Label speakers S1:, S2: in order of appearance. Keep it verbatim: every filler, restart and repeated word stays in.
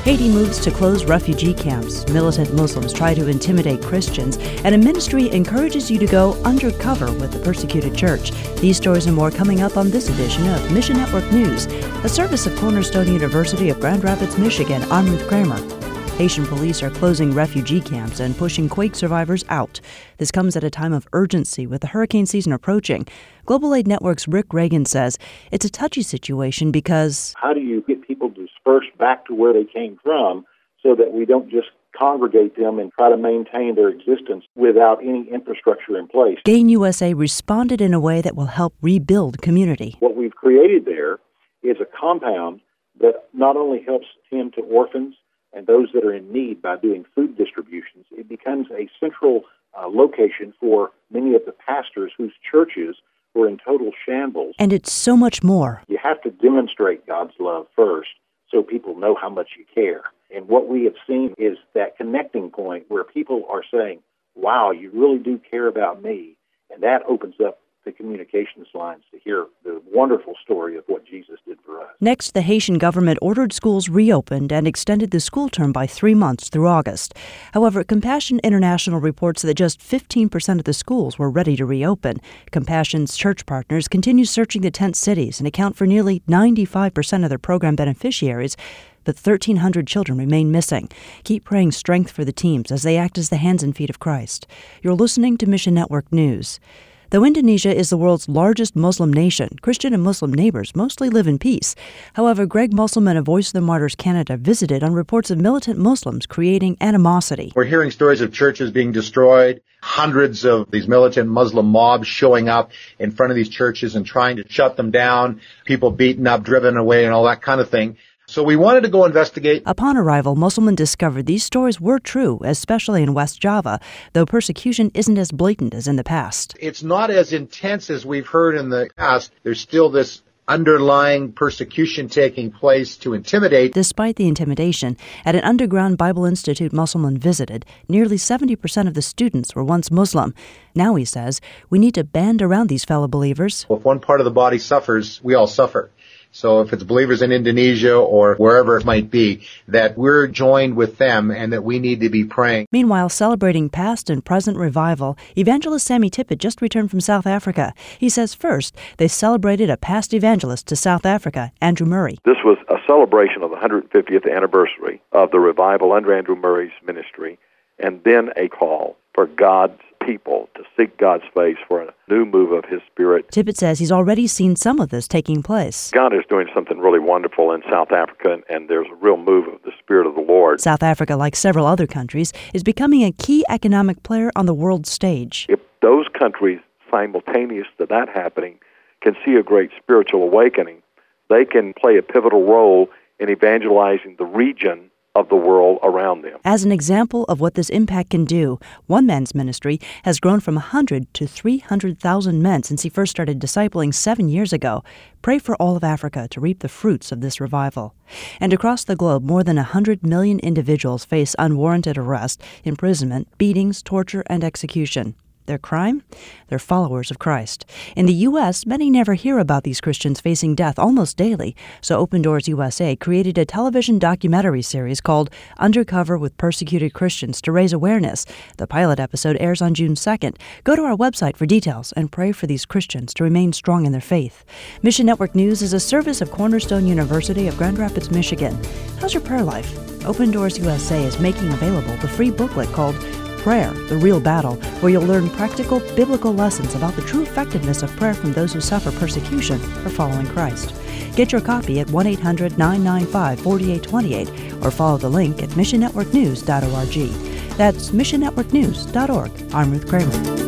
S1: Haiti moves to close refugee camps. Militant Muslims try to intimidate Christians, and a ministry encourages you to go undercover with the persecuted church. These stories and more coming up on this edition of Mission Network News, a service of Cornerstone University of Grand Rapids, Michigan. I'm Ruth Kramer. Haitian police are closing refugee camps and pushing quake survivors out. This comes at a time of urgency with the hurricane season approaching. Global Aid Network's Rick Reagan says it's a touchy situation because
S2: how do you get people dispersed back to where they came from so that we don't just congregate them and try to maintain their existence without any infrastructure in place?
S1: Gain U S A responded in a way that will help rebuild community.
S2: What we've created there is a compound that not only helps tend to orphans and those that are in need by doing food distributions, it becomes a central uh, location for many of the pastors whose churches were in total shambles.
S1: And it's so much more.
S2: You have to demonstrate God's love first so people know how much you care. And what we have seen is that connecting point where people are saying, wow, you really do care about me. And that opens up the communications lines to hear the wonderful story of what Jesus did for us.
S1: Next, the Haitian government ordered schools reopened and extended the school term by three months through August. However, Compassion International reports that just fifteen percent of the schools were ready to reopen. Compassion's church partners continue searching the tent cities and account for nearly ninety-five percent of their program beneficiaries, but thirteen hundred children remain missing. Keep praying strength for the teams as they act as the hands and feet of Christ. You're listening to Mission Network News. Though Indonesia is the world's largest Muslim nation, Christian and Muslim neighbors mostly live in peace. However, Greg Musselman of Voice of the Martyrs Canada visited on reports of militant Muslims creating animosity.
S3: We're hearing stories of churches being destroyed, hundreds of these militant Muslim mobs showing up in front of these churches and trying to shut them down, people beaten up, driven away, and all that kind of thing. So we wanted to go investigate.
S1: Upon arrival, Musselman discovered these stories were true, especially in West Java, though persecution isn't as blatant as in the past.
S3: It's not as intense as we've heard in the past. There's still this underlying persecution taking place to intimidate.
S1: Despite the intimidation, at an underground Bible Institute Musselman visited, nearly seventy percent of the students were once Muslim. Now, he says, we need to band around these fellow believers.
S3: If one part of the body suffers, we all suffer. So if it's believers in Indonesia or wherever it might be, that we're joined with them and that we need to be praying.
S1: Meanwhile, celebrating past and present revival, evangelist Sammy Tippett just returned from South Africa. He says first, they celebrated a past evangelist to South Africa, Andrew Murray.
S4: This was a celebration of the one hundred fiftieth anniversary of the revival under Andrew Murray's ministry, and then a call for God's people to seek God's face for a new move of His Spirit.
S1: Tippett says he's already seen some of this taking place.
S4: God is doing something really wonderful in South Africa, and there's a real move of the Spirit of the Lord.
S1: South Africa, like several other countries, is becoming a key economic player on the world stage.
S4: If those countries, simultaneous to that happening, can see a great spiritual awakening, they can play a pivotal role in evangelizing the region of the world around them.
S1: As an example of what this impact can do, one man's ministry has grown from one hundred to three hundred thousand men since he first started discipling seven years ago. Pray for all of Africa to reap the fruits of this revival. And across the globe, more than one hundred million individuals face unwarranted arrest, imprisonment, beatings, torture, and execution. Their crime? They're followers of Christ. In the U S, many never hear about these Christians facing death almost daily, so Open Doors U S A created a television documentary series called Undercover with Persecuted Christians to raise awareness. The pilot episode airs on June second. Go to our website for details and pray for these Christians to remain strong in their faith. Mission Network News is a service of Cornerstone University of Grand Rapids, Michigan. How's your prayer life? Open Doors U S A is making available the free booklet called Prayer, The Real Battle, where you'll learn practical biblical lessons about the true effectiveness of prayer from those who suffer persecution for following Christ. Get your copy at one eight hundred nine nine five four eight two eight or follow the link at mission network news dot org. That's mission network news dot org. I'm Ruth Kramer.